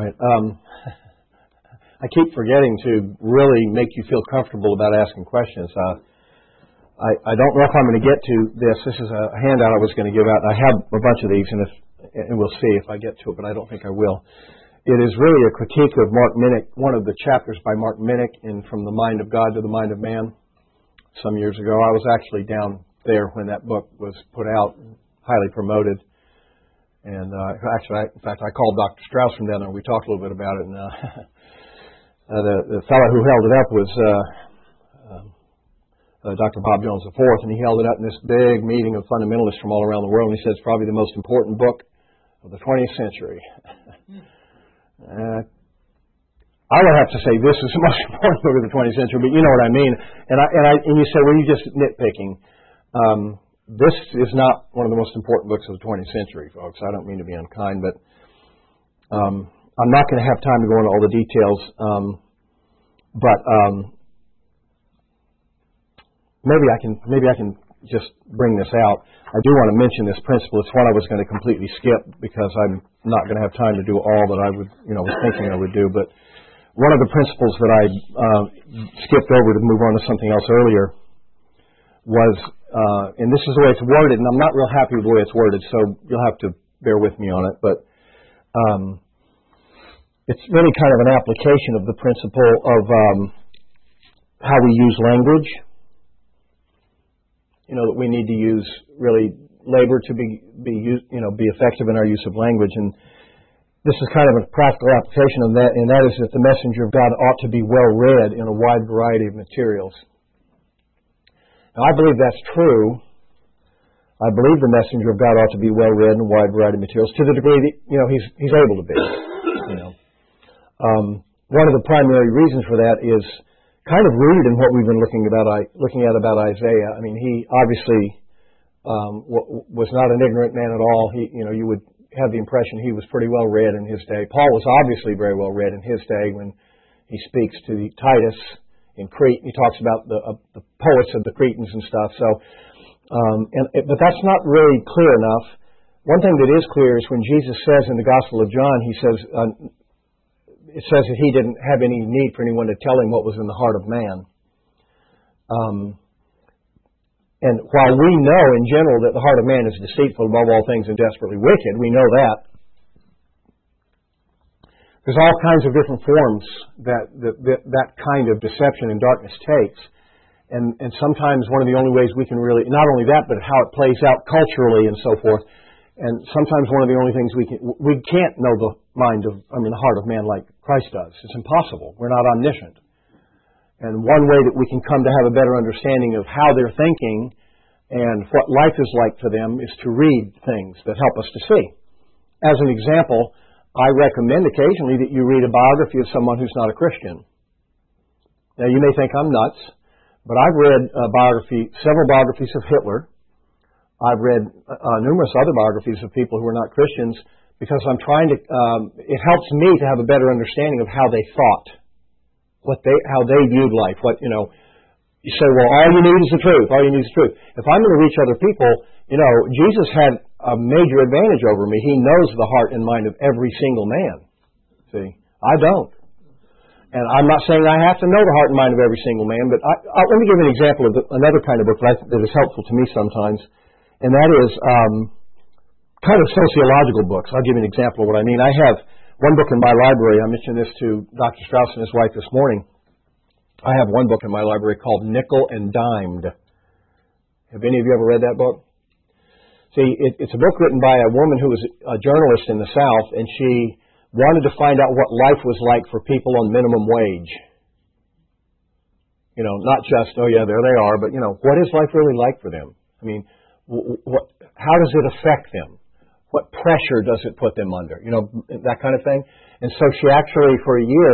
right. I keep forgetting to really make you feel comfortable about asking questions. I don't know if I'm going to get to this. This is a handout I was going to give out. I have a bunch of these, and we'll see if I get to it, but I don't think I will. It is really a critique of Mark Minnick, one of the chapters by Mark Minnick in From the Mind of God to the Mind of Man some years ago. I was actually down there when that book was put out, highly promoted. And in fact, I called Dr. Strauss from down there, and we talked a little bit about it. And the fellow who held it up was Dr. Bob Jones IV, and he held it up in this big meeting of fundamentalists from all around the world, and he said it's probably the most important book of the 20th century. I would have to say this is the most important book of the 20th century, but you know what I mean. And you say, well, you're just nitpicking. This is not one of the most important books of the 20th century, folks. I don't mean to be unkind, but I'm not going to have time to go into all the details. But maybe I can just bring this out. I do want to mention this principle. It's one I was going to completely skip because I'm not going to have time to do all that I was thinking I would do. But one of the principles that I skipped over to move on to something else earlier was, and this is the way it's worded, and I'm not real happy with the way it's worded, so you'll have to bear with me on it, but it's really kind of an application of the principle of how we use language. That we need to use really labor to be effective in our use of language, and this is kind of a practical application of that, and that is that the messenger of God ought to be well read in a wide variety of materials. Now, I believe that's true. I believe the messenger of God ought to be well read in a wide variety of materials to the degree that he's able to be. One of the primary reasons for that is kind of rooted in what we've been looking at about Isaiah. I mean, he obviously was not an ignorant man at all. You would have the impression he was pretty well read in his day. Paul was obviously very well read in his day when he speaks to Titus in Crete. He talks about the poets of the Cretans and stuff. So, but that's not really clear enough. One thing that is clear is when Jesus says in the Gospel of John, he says, it says that he didn't have any need for anyone to tell him what was in the heart of man. And while we know in general that the heart of man is deceitful above all things and desperately wicked, we know that. There's all kinds of different forms that kind of deception and darkness takes. And sometimes one of the only ways we can really, not only that, but how it plays out culturally and so forth. And sometimes one of the only things we can't know the heart of man like Christ does. It's impossible. We're not omniscient. And one way that we can come to have a better understanding of how they're thinking and what life is like for them is to read things that help us to see. As an example, I recommend occasionally that you read a biography of someone who's not a Christian. Now, you may think I'm nuts, but I've read several biographies of Hitler. I've read numerous other biographies of people who are not Christians because I'm trying to, it helps me to have a better understanding of how they thought, how they viewed life. You say, well, all you need is the truth. All you need is the truth. If I'm going to reach other people, Jesus had a major advantage over me. He knows the heart and mind of every single man. See, I don't. And I'm not saying I have to know the heart and mind of every single man, but let me give an example of another kind of book that is helpful to me sometimes, and that is kind of sociological books. I'll give you an example of what I mean. I have one book in my library. I mentioned this to Dr. Strauss and his wife this morning. I have one book in my library called Nickel and Dimed. Have any of you ever read that book? See, it's a book written by a woman who was a journalist in the South, and she wanted to find out what life was like for people on minimum wage. Not just, oh yeah, there they are, but, what is life really like for them? I mean, how does it affect them? What pressure does it put them under? That kind of thing. And so she actually, for a year,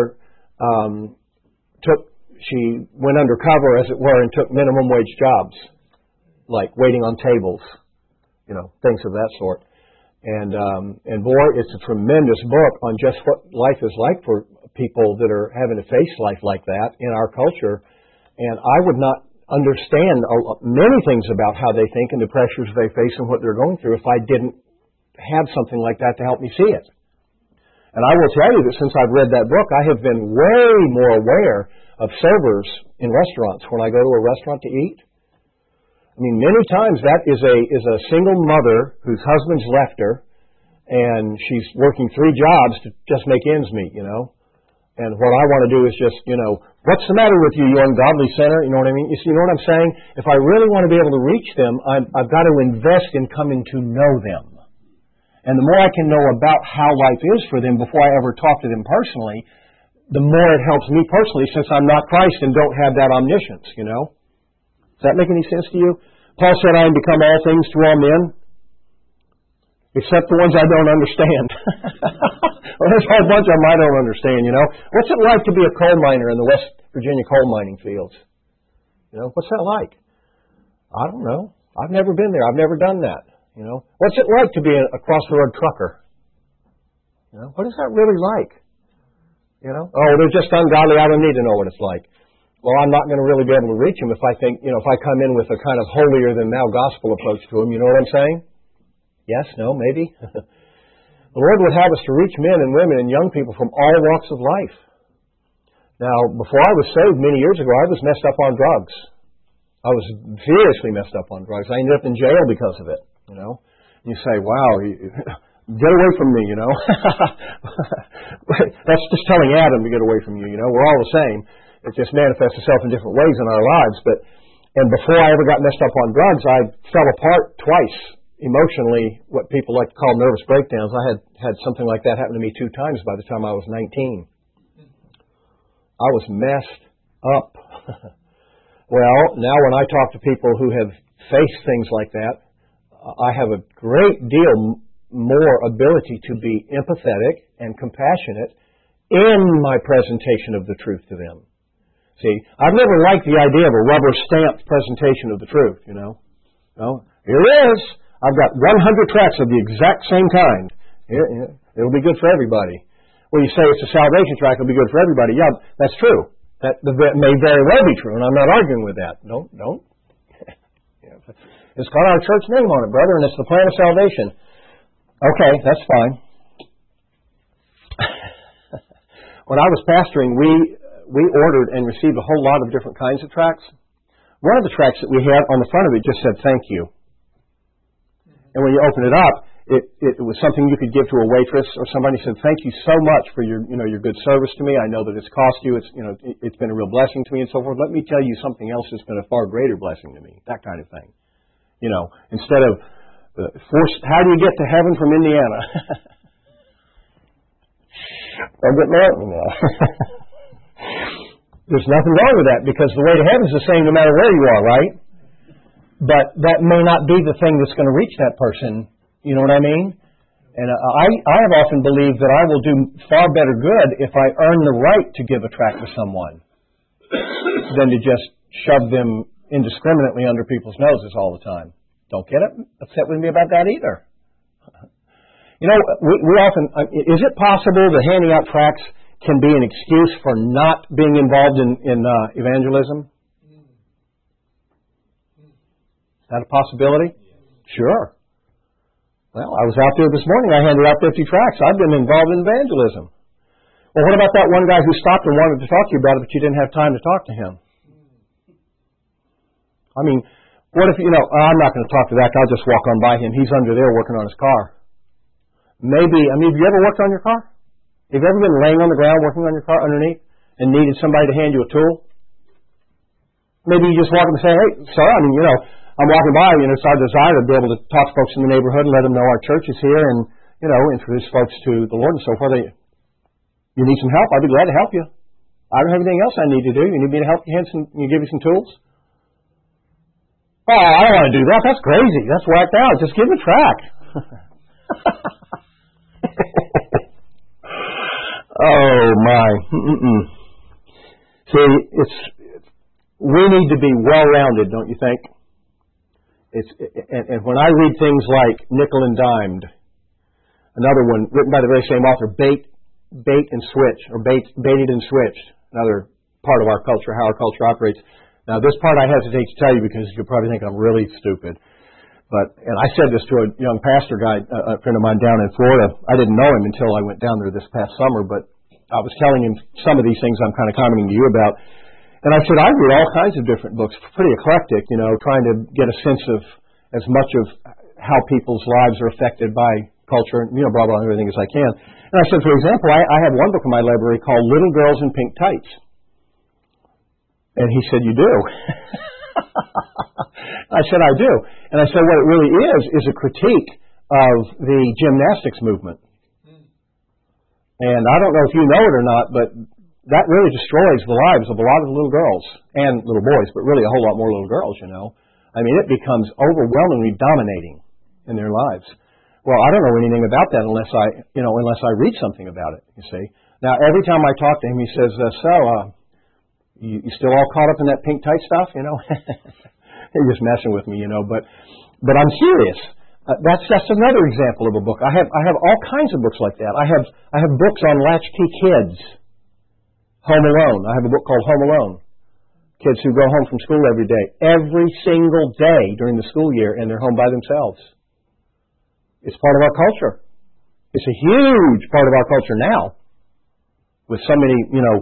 she went undercover, as it were, and took minimum wage jobs, like waiting on tables, things of that sort. And boy, it's a tremendous book on just what life is like for people that are having to face life like that in our culture. And I would not understand many things about how they think and the pressures they face and what they're going through if I didn't have something like that to help me see it. And I will tell you that since I've read that book, I have been way more aware of servers in restaurants when I go to a restaurant to eat. I mean, many times that is a single mother whose husband's left her, and she's working 3 jobs to just make ends meet, you know. And what I want to do is just, you know, what's the matter with you, you ungodly sinner? You know what I mean? You know what I'm saying? If I really want to be able to reach them, I've got to invest in coming to know them. And the more I can know about how life is for them before I ever talk to them personally, the more it helps me personally, since I'm not Christ and don't have that omniscience, you know. Does that make any sense to you? Paul said, I am become all things to all men, except the ones I don't understand. Well, there's a whole bunch of them I don't understand, you know. What's it like to be a coal miner in the West Virginia coal mining fields? You know, what's that like? I don't know. I've never been there. I've never done that. You know, what's it like to be a cross-the-road trucker? You know, what is that really like? You know, oh, they're just ungodly. I don't need to know what it's like. Well, I'm not going to really be able to reach them if I think, you know, if I come in with a kind of holier-than-thou gospel approach to them. You know what I'm saying? Yes, no, maybe. The Lord would have us to reach men and women and young people from all walks of life. Now, before I was saved many years ago, I was messed up on drugs. I was seriously messed up on drugs. I ended up in jail because of it, you know. You say, wow, get away from me, you know. That's just telling Adam to get away from you, you know. We're all the same. It just manifests itself in different ways in our lives. And before I ever got messed up on drugs, I fell apart twice emotionally, what people like to call nervous breakdowns. I had something like that happen to me 2 times by the time I was 19. I was messed up. Well, now when I talk to people who have faced things like that, I have a great deal more ability to be empathetic and compassionate in my presentation of the truth to them. See, I've never liked the idea of a rubber-stamped presentation of the truth, you know. No, here it is. I've got 100 tracts of the exact same kind. It'll be good for everybody. Well, you say it's a salvation tract, it'll be good for everybody. Yeah, that's true. That may very well be true, and I'm not arguing with that. Don't. It's got our church name on it, brother, and it's the plan of salvation. Okay, that's fine. When I was pastoring, we ordered and received a whole lot of different kinds of tracts. One of the tracts that we had on the front of it just said, thank you. And when you open it up, it was something you could give to a waitress or somebody said, thank you so much for your good service to me. I know that it's cost you. It's been a real blessing to me and so forth. Let me tell you something else that's been a far greater blessing to me. That kind of thing. You know, instead of how do you get to heaven from Indiana? Don't get mad at me now. There's nothing wrong with that because the way to heaven is the same no matter where you are, right? But that may not be the thing that's going to reach that person. You know what I mean? And I have often believed that I will do far better good if I earn the right to give a tract to someone than to just shove them indiscriminately under people's noses all the time. Don't get upset with me about that either. You know, we often, is it possible that handing out tracts can be an excuse for not being involved in evangelism? Is that a possibility? Sure. Well, I was out there this morning. I handed out 50 tracts. I've been involved in evangelism. Well, what about that one guy who stopped and wanted to talk to you about it, but you didn't have time to talk to him? I mean, what if, I'm not going to talk to that guy. I'll just walk on by him. He's under there working on his car. Maybe, have you ever worked on your car? Have you ever been laying on the ground working on your car underneath and needed somebody to hand you a tool? Maybe you just walk up and say, hey, sir, I'm walking by, it's our desire to be able to talk to folks in the neighborhood and let them know our church is here and, introduce folks to the Lord and so forth. You need some help? I'd be glad to help you. I don't have anything else I need to do. You need me to help you give you some tools? Oh, I don't want to do that. That's crazy. That's whacked out. Just give him a tract. Oh, my. See, we need to be well-rounded, don't you think? And when I read things like nickel and dimed, another one written by the very same author, bait and switch, or baited and switched, another part of our culture, how our culture operates. Now, this part I hesitate to tell you because you'll probably think I'm really stupid. And I said this to a young pastor guy, a friend of mine down in Florida. I didn't know him until I went down there this past summer, but I was telling him some of these things I'm kind of commenting to you about. And I said, I read all kinds of different books, pretty eclectic, trying to get a sense of as much of how people's lives are affected by culture, and, blah, blah, everything as I can. And I said, for example, I have one book in my library called Little Girls in Pink Tights. And he said, you do? I said, I do. And I said, what it really is a critique of the gymnastics movement. And I don't know if you know it or not, but that really destroys the lives of a lot of little girls and little boys, but really a whole lot more little girls, I mean, it becomes overwhelmingly dominating in their lives. Well, I don't know anything about that unless I read something about it, you see. Now, every time I talk to him, he says, you still all caught up in that pink tight stuff, He's just messing with me, but I'm serious. That's just another example of a book. I have all kinds of books like that. I have books on latchkey kids. Home Alone. I have a book called Home Alone. Kids who go home from school every day. Every single day during the school year, and they're home by themselves. It's part of our culture. It's a huge part of our culture now. With so many,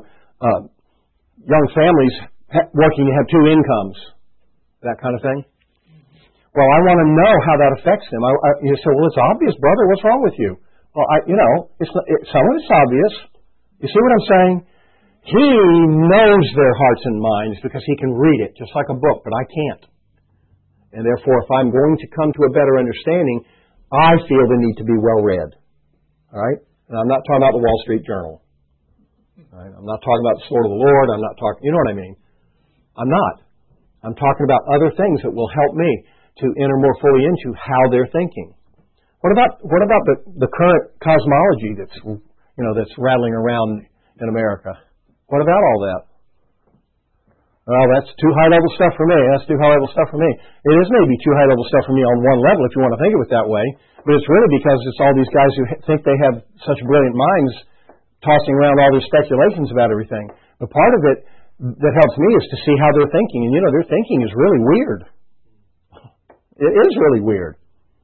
young families working to have two incomes. That kind of thing. Well, I want to know how that affects them. You say, well, it's obvious, brother. What's wrong with you? Well, some of it's obvious. You see what I'm saying? He knows their hearts and minds because he can read it, just like a book, but I can't. And therefore, if I'm going to come to a better understanding, I feel the need to be well read. All right? And I'm not talking about the Wall Street Journal. All right? I'm not talking about the Sword of the Lord. I'm not talking, you know what I mean? I'm not. I'm talking about other things that will help me to enter more fully into how they're thinking. What about the current cosmology that's rattling around in America? What about all that? Well, that's too high-level stuff for me. That's too high-level stuff for me. It is maybe too high-level stuff for me on one level, if you want to think of it that way. But it's really because it's all these guys who think they have such brilliant minds tossing around all these speculations about everything. But part of it that helps me is to see how they're thinking. And, their thinking is really weird. It is really weird.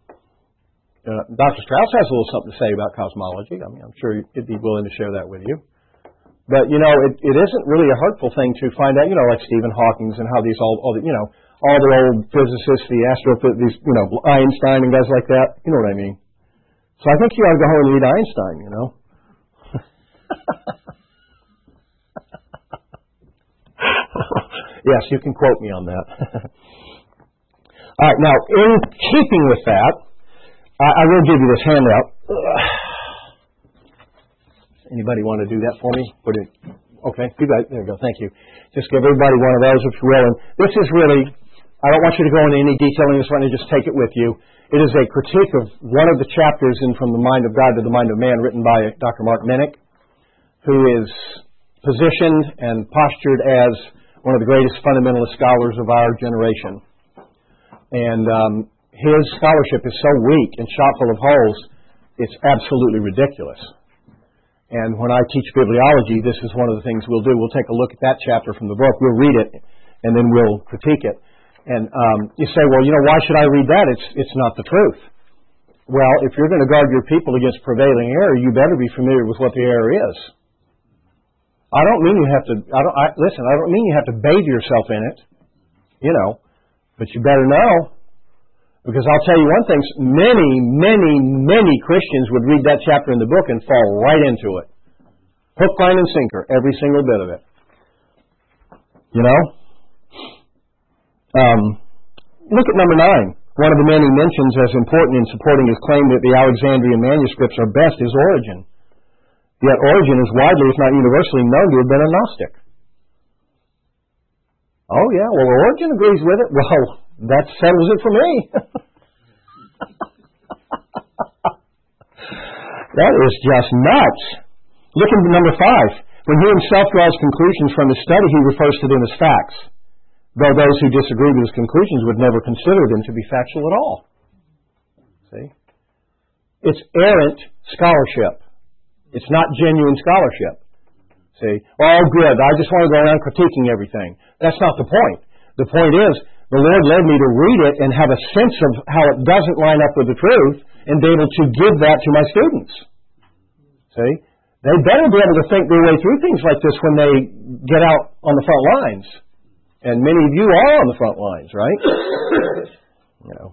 Dr. Strauss has a little something to say about cosmology. I mean, I'm sure he'd be willing to share that with you. But, it isn't really a hurtful thing to find out, like Stephen Hawking and how these all the old physicists, the astrophysicists, Einstein and guys like that. You know what I mean? So I think you ought to go home and read Einstein, Yes, you can quote me on that. All right, now, in keeping with that, I will give you this handout. Anybody want to do that for me? Okay, you guys, there you go, thank you. Just give everybody one of those, if you will. And this is really, I don't want you to go into any detail in this one, just take it with you. It is a critique of one of the chapters in From the Mind of God to the Mind of Man, written by Dr. Mark Minnick, who is positioned and postured as one of the greatest fundamentalist scholars of our generation. And his scholarship is so weak and shot full of holes, it's absolutely ridiculous. And when I teach bibliology, this is one of the things we'll do. We'll take a look at that chapter from the book. We'll read it, and then we'll critique it. And you say, well, why should I read that? It's not the truth. Well, if you're going to guard your people against prevailing error, you better be familiar with what the error is. I don't mean you have to, I don't mean you have to bathe yourself in it, but you better know. Because I'll tell you one thing, many Christians would read that chapter in the book and fall right into it. Hook, line, and sinker, every single bit of it. Look at number 9. One of the men he mentions as important in supporting his claim that the Alexandrian manuscripts are best is Origen. Yet Origen is widely, if not universally, known to have been a Gnostic. Oh yeah, well Origen agrees with it. Well, that settles it for me. That is just nuts. Look at number 5. When he himself draws conclusions from his study, he refers to them as facts, though those who disagree with his conclusions would never consider them to be factual at all. See? It's errant scholarship. It's not genuine scholarship. See? Oh, good. I just want to go around critiquing everything. That's not the point. The point is, The Lord led me to read it and have a sense of how it doesn't line up with the truth and be able to give that to my students. See? They better be able to think their way through things like this when they get out on the front lines. And many of you are on the front lines, right? You know.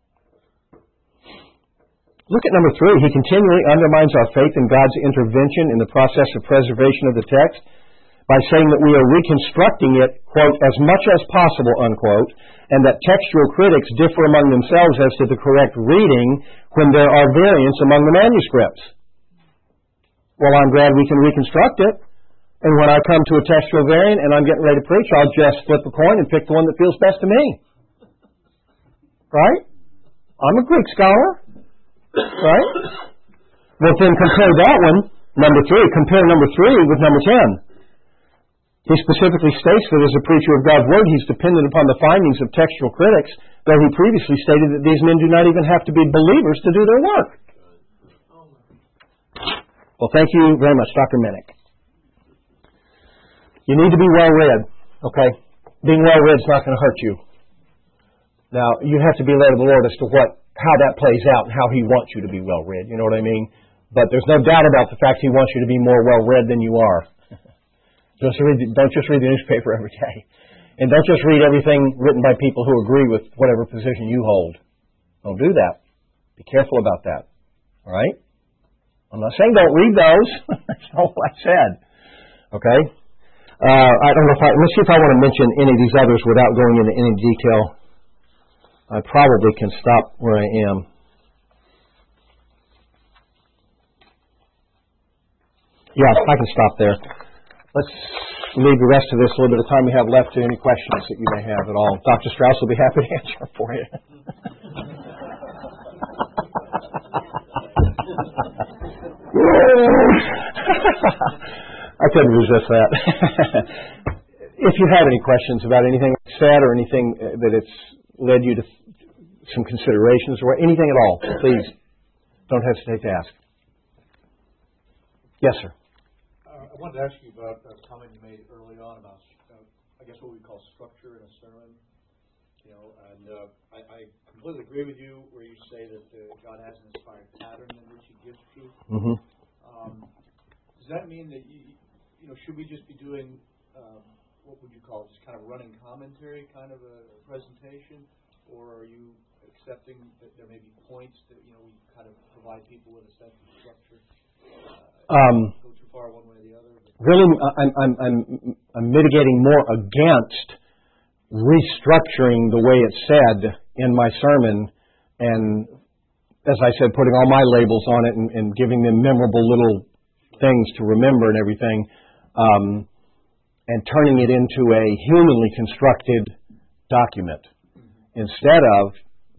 Look at number 3. He continually undermines our faith in God's intervention in the process of preservation of the text by saying that we are reconstructing it, quote, as much as possible, unquote, and that textual critics differ among themselves as to the correct reading when there are variants among the manuscripts. Well, I'm glad we can reconstruct it. And when I come to a textual variant and I'm getting ready to preach, I'll just flip a coin and pick the one that feels best to me. Right? I'm a Greek scholar. Right? Well, then compare that one, number 3. Compare number 3 with number 10. He specifically states that as a preacher of God's Word, he's dependent upon the findings of textual critics, though he previously stated that these men do not even have to be believers to do their work. Well, thank you very much, Dr. Minnick. You need to be well-read, okay? Being well-read is not going to hurt you. Now, you have to be led of the Lord as to how that plays out and how He wants you to be well-read, you know what I mean? But there's no doubt about the fact He wants you to be more well-read than you are. Don't just read the newspaper every day. And don't just read everything written by people who agree with whatever position you hold. Don't do that. Be careful about that. All right? I'm not saying don't read those. That's not what I said. Okay? I don't know let's see if I want to mention any of these others without going into any detail. I probably can stop where I am. Yeah, I can stop there. Let's leave the rest of this little bit of time we have left to any questions that you may have at all. Dr. Strauss will be happy to answer for you. I couldn't resist that. If you have any questions about anything I said or anything that it's led you to some considerations or anything at all, please don't hesitate to ask. Yes, sir. I wanted to ask you about a comment you made early on about, I guess, what we call structure in a sermon. You know, and I completely agree with you where you say that God has an inspired pattern in which He gives truth. Mm-hmm. Does that mean that should we just be doing what would you call it, just kind of running commentary kind of a presentation, or are you accepting that there may be points that we kind of provide people with a sense of structure? Go too far one way or the other? Really, I'm mitigating more against restructuring the way it's said in my sermon, and as I said, putting all my labels on it and giving them memorable little things to remember and everything, and turning it into a humanly constructed document instead of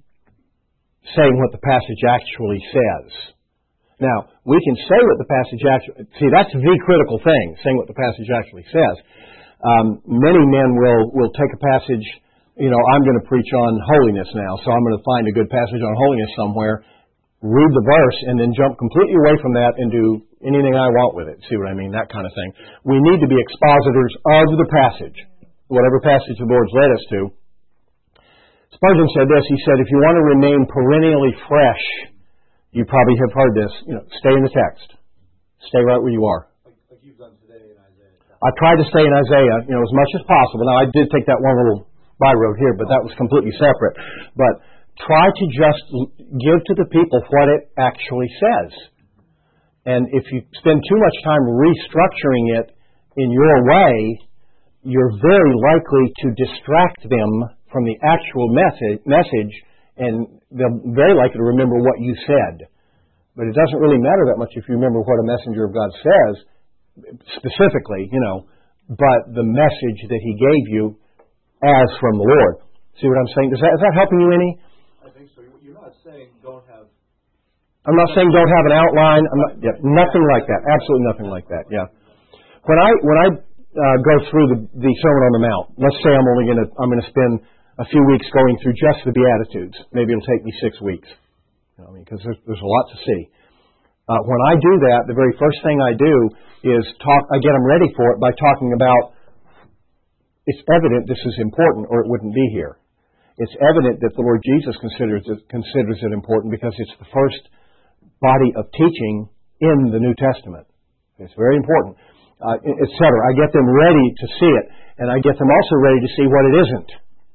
saying what the passage actually says. Now, we can say what the passage actually... See, that's the critical thing, saying what the passage actually says. Many men will take a passage, I'm going to preach on holiness now, so I'm going to find a good passage on holiness somewhere, read the verse, and then jump completely away from that and do anything I want with it. See what I mean? That kind of thing. We need to be expositors of the passage, whatever passage the Lord's led us to. Spurgeon said this. He said, if you want to remain perennially fresh, you probably have heard this, stay in the text. Stay right where you are. Like you've done today in Isaiah. I tried to stay in Isaiah, as much as possible. Now, I did take that one little byroad here, but that was completely separate. But try to just give to the people what it actually says. And if you spend too much time restructuring it in your way, you're very likely to distract them from the actual message, and they're very likely to remember what you said. But it doesn't really matter that much if you remember what a messenger of God says, specifically, but the message that He gave you as from the Lord. See what I'm saying? Is that helping you any? I think so. You're not saying don't have... I'm not saying don't have an outline. Nothing like that. Absolutely nothing like that. Yeah. When I go through the Sermon on the Mount, let's say I'm going to spend a few weeks going through just the Beatitudes. Maybe it'll take me 6 weeks. Because there's a lot to see. When I do that, the very first thing I do is I get them ready for it by talking about, it's evident this is important or it wouldn't be here. it's evident that the Lord Jesus considers it important because it's the first body of teaching in the New Testament. It's very important, etc. I get them ready to see it, and I get them also ready to see what it isn't.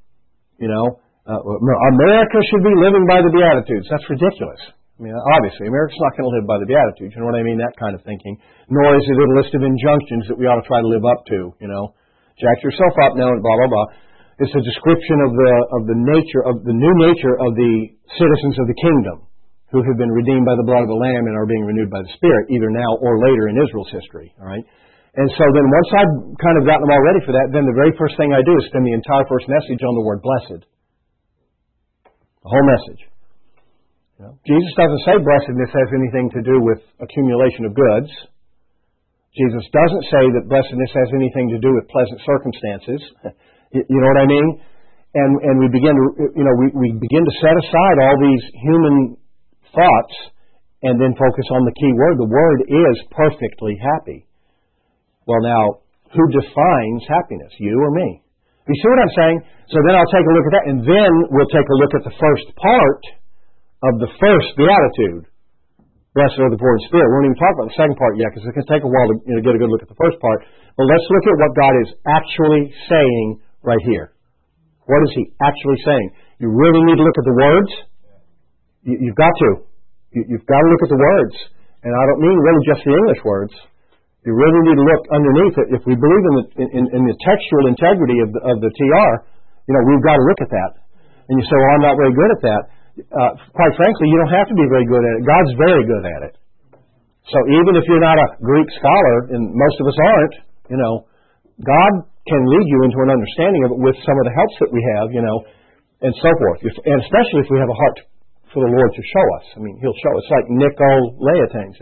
America should be living by the Beatitudes. That's ridiculous. I mean, obviously, America's not going to live by the Beatitudes. You know what I mean? That kind of thinking. Nor is it a list of injunctions that we ought to try to live up to. Jack yourself up now and blah blah blah. It's a description of the new nature of the citizens of the kingdom who have been redeemed by the blood of the Lamb and are being renewed by the Spirit, either now or later in Israel's history. All right. And so then once I've kind of gotten them all ready for that, then the very first thing I do is spend the entire first message on the word blessed. The whole message. Jesus doesn't say blessedness has anything to do with accumulation of goods. Jesus doesn't say that blessedness has anything to do with pleasant circumstances. You know what I mean? And we begin to, we begin to set aside all these human thoughts and then focus on the key word. The word is perfectly happy. Well, now, who defines happiness? You or me? You see what I'm saying? So then I'll take a look at that, and then we'll take a look at the first part of the first beatitude. Blessed are the poor in spirit. We won't even talk about the second part yet, because it's going to take a while to get a good look at the first part. But let's look at what God is actually saying right here. What is He actually saying? You really need to look at the words. You've got to. You've got to look at the words. And I don't mean really just the English words. You really need to look underneath it. If we believe in the textual integrity of the TR, we've got to look at that. And you say, well, I'm not very good at that. Quite frankly, you don't have to be very good at it. God's very good at it. So even if you're not a Greek scholar, and most of us aren't, God can lead you into an understanding of it with some of the helps that we have, and so forth. And especially if we have a heart for the Lord to show us. I mean, He'll show us. It's like Nicolaitans,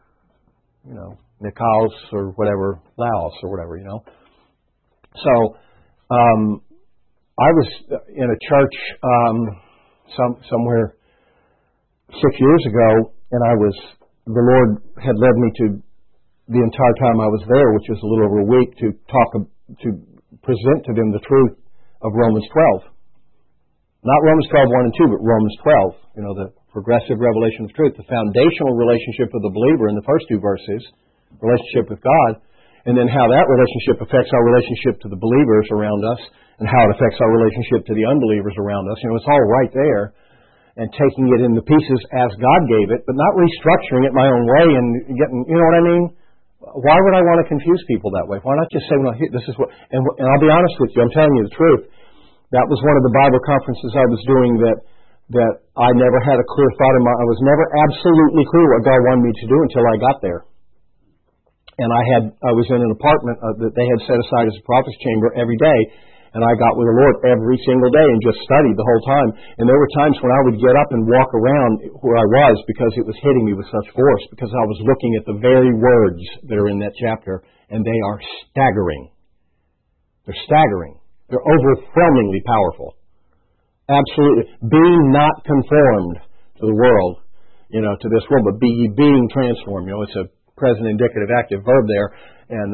Nikos or whatever, Laos or whatever, So, I was in a church somewhere 6 years ago, and the Lord had led me to the entire time I was there, which was a little over a week, to present to them the truth of Romans 12. Not Romans 12:1 and 2, but Romans 12. The progressive revelation of truth, the foundational relationship of the believer in the first two verses, relationship with God, and then how that relationship affects our relationship to the believers around us, and how it affects our relationship to the unbelievers around us. It's all right there, and taking it in the pieces as God gave it, but not restructuring it my own way and getting, you know what I mean? Why would I want to confuse people that way? Why not just say, well, this is what, and I'll be honest with you, I'm telling you the truth. That was one of the Bible conferences I was doing that I never had a clear thought in I was never absolutely clear what God wanted me to do until I got there. And I was in an apartment that they had set aside as a prophet's chamber every day, and I got with the Lord every single day and just studied the whole time. And there were times when I would get up and walk around where I was because it was hitting me with such force, because I was looking at the very words that are in that chapter, and they are staggering. They're staggering. They're overwhelmingly powerful. Absolutely. Be not conformed to the world, to this world, but be ye being transformed. It's a present indicative active verb there. And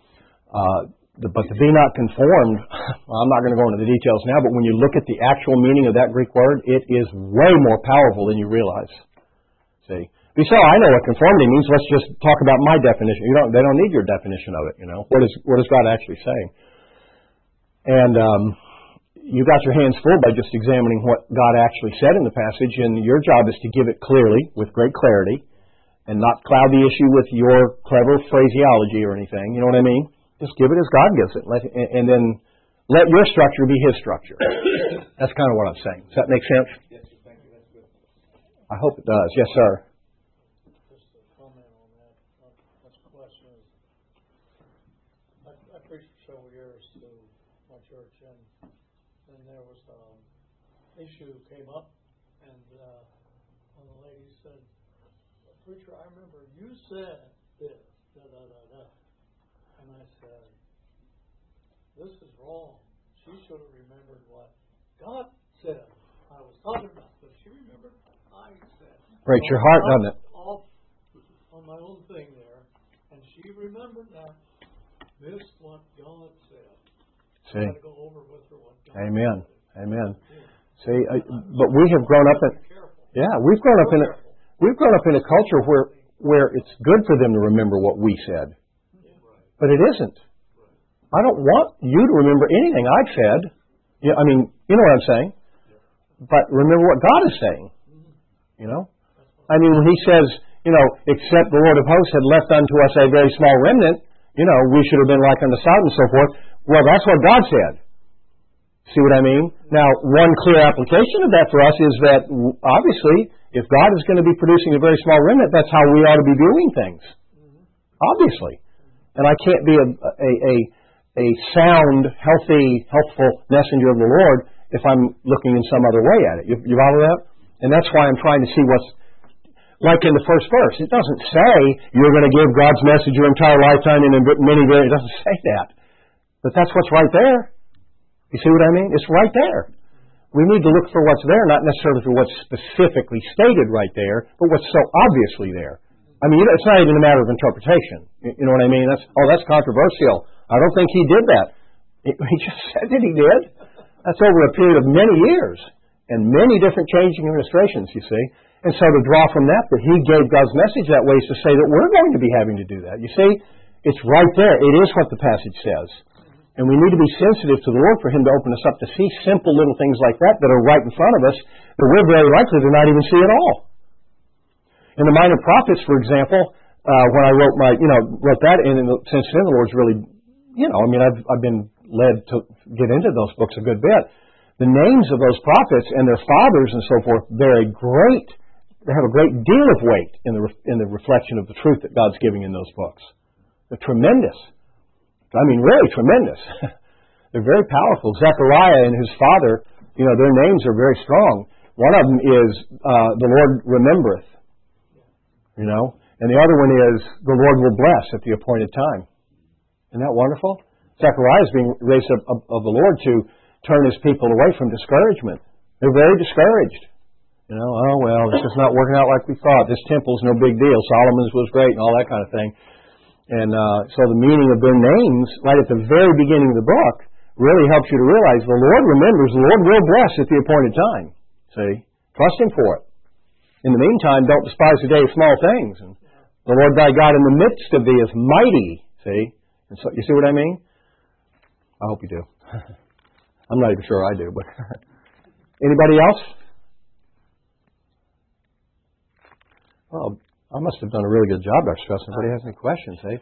but to be not conformed, I'm not going to go into the details now, but when you look at the actual meaning of that Greek word, it is way more powerful than you realize. See? You say, I know what conformity means, let's just talk about my definition. They don't need your definition of it, What is God actually saying? And you got your hands full by just examining what God actually said in the passage, and your job is to give it clearly, with great clarity, and not cloud the issue with your clever phraseology or anything. You know what I mean? Just give it as God gives it, and then let your structure be His structure. That's kind of what I'm saying. Does that make sense? Yes, thank you. That's good. I hope it does. Yes, sir. Just a comment on that. That's a question. I preached for several years to my church, and there was an issue came up, and one of the ladies said, "Preacher, I remember you said this, da-da-da-da." And I said, "This is wrong. She should have remembered what God said I was talking about, but she remembered what I said." Breaks your heart, doesn't it? Off on my own thing there, and she remembered that. Missed what God said. See? I got to go over with her what God Amen. said. Amen. See, but we have grown up we've grown up in a culture where it's good for them to remember what we said. But it isn't. I don't want you to remember anything I've said. You know what I'm saying? But remember what God is saying. You know? I mean, when He says, except the Lord of hosts had left unto us a very small remnant, we should have been like unto Sodom and so forth. Well, that's what God said. See what I mean? Now, one clear application of that for us is that, obviously, if God is going to be producing a very small remnant, that's how we ought to be viewing things. Obviously. And I can't be a sound, healthy, helpful messenger of the Lord if I'm looking in some other way at it. You follow that? And that's why I'm trying to see what's... Like in the first verse, it doesn't say you're going to give God's message your entire lifetime in many variants. It doesn't say that. But that's what's right there. You see what I mean? It's right there. We need to look for what's there, not necessarily for what's specifically stated right there, but what's so obviously there. I mean, it's not even a matter of interpretation. You know what I mean? That's controversial. I don't think he did that. He just said that he did. That's over a period of many years and many different changing administrations, you see. And so to draw from that he gave God's message that way is to say that we're going to be having to do that. You see, it's right there. It is what the passage says. And we need to be sensitive to the Lord for Him to open us up to see simple little things like that are right in front of us that we're very likely to not even see at all. In the Minor Prophets, for example, when I wrote that, and since then the Lord's really, I've been led to get into those books a good bit. The names of those prophets and their fathers and so forth, they have a great deal of weight in the reflection of the truth that God's giving in those books. They're tremendous. I mean, really tremendous. They're very powerful. Zechariah and his father, their names are very strong. One of them is the Lord remembereth, and the other one is the Lord will bless at the appointed time. Isn't that wonderful? Zechariah is being raised up of the Lord to turn His people away from discouragement. They're very discouraged. Oh, well, this is not working out like we thought. This temple's no big deal. Solomon's was great and all that kind of thing. And so the meaning of their names, right at the very beginning of the book, really helps you to realize the Lord remembers, the Lord will bless at the appointed time. See? Trust Him for it. In the meantime, don't despise the day of small things. And the Lord thy God in the midst of thee is mighty. See? And so, you see what I mean? I hope you do. I'm not even sure I do, but anybody else? Well, I must have done a really good job, Dr. Strauss. Nobody has any questions, eh?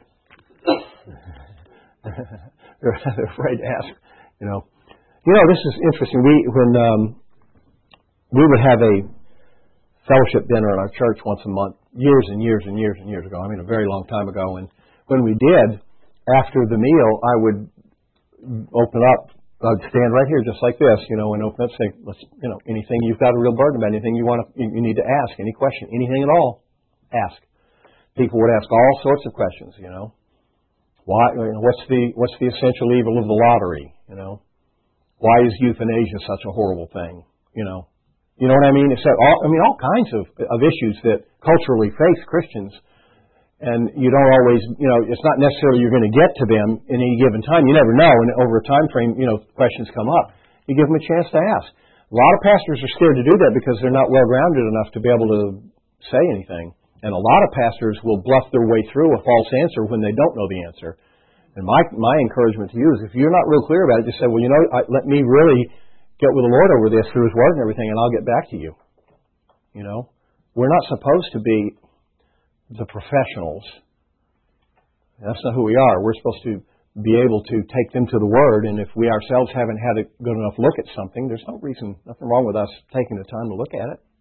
They're afraid to ask. This is interesting. When we would have a fellowship dinner at our church once a month, years and years and years and years ago. I mean, a very long time ago. And when we did, after the meal, I would open up. I'd stand right here just like this, and open up, say, anything you've got a real burden about, anything you need to ask, any question, anything at all, ask. People would ask all sorts of questions, Why? What's the essential evil of the lottery? Why is euthanasia such a horrible thing? You know what I mean? It's all kinds of issues that culturally face Christians. And you don't always, it's not necessarily you're going to get to them in any given time. You never know. And over a time frame, questions come up. You give them a chance to ask. A lot of pastors are scared to do that because they're not well-grounded enough to be able to say anything. And a lot of pastors will bluff their way through a false answer when they don't know the answer. And my encouragement to you is if you're not real clear about it, just say, well, let me really get with the Lord over this through His Word and everything, and I'll get back to you. We're not supposed to be the professionals. That's not who we are. We're supposed to be able to take them to the Word, and if we ourselves haven't had a good enough look at something, there's nothing wrong with us taking the time to look at it.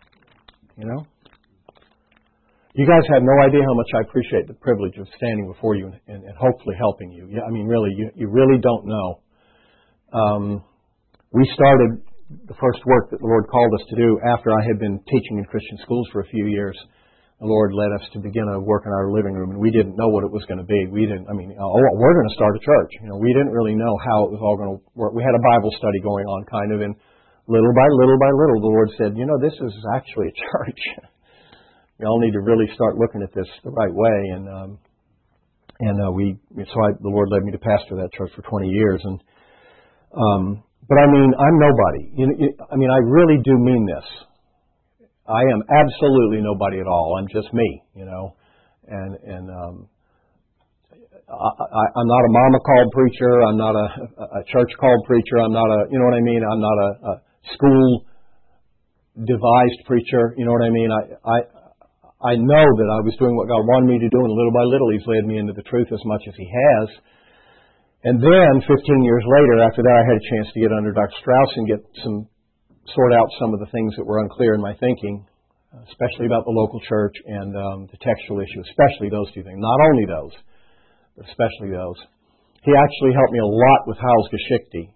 You guys have no idea how much I appreciate the privilege of standing before you and hopefully helping you. I mean, really, you really don't know. We started the first work that the Lord called us to do after I had been teaching in Christian schools for a few years. The Lord led us to begin a work in our living room, and we didn't know what it was going to be. We're going to start a church. We didn't really know how it was all going to work. We had a Bible study going on, kind of, and little by little by little, the Lord said, this is actually a church. Y'all need to really start looking at this the right way. The Lord led me to pastor that church for 20 years. And But I mean, I'm nobody. I mean, I really do mean this. I am absolutely nobody at all. I'm just me, and I'm not a mama called preacher. I'm not a church called preacher. I'm not a, you know what I mean? I'm not a school devised preacher. You know what I mean? I know that I was doing what God wanted me to do, and little by little He's led me into the truth as much as He has. And then 15 years later, after that, I had a chance to get under Dr. Strauss and sort out some of the things that were unclear in my thinking, especially about the local church and the textual issue, especially those two things. Not only those, but especially those. He actually helped me a lot with Hyles Geschichte,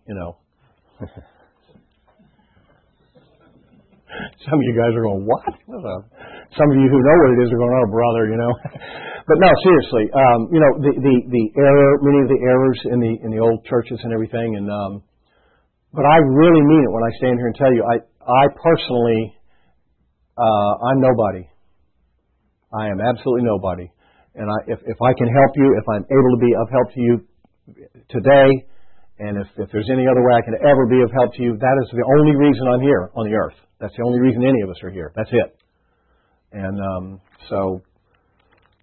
Some of you guys are going, what? Some of you who know what it is are going, oh, brother, But no, seriously, the error, many of the errors in the old churches and everything, but I really mean it when I stand here and tell you, I personally, I'm nobody. I am absolutely nobody. And if I can help you, if I'm able to be of help to you today, and if there's any other way I can ever be of help to you, that is the only reason I'm here on the earth. That's the only reason any of us are here. That's it. And so,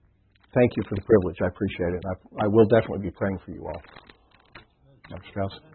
thank you for the privilege. I appreciate it. I will definitely be praying for you all. Dr. Strauss.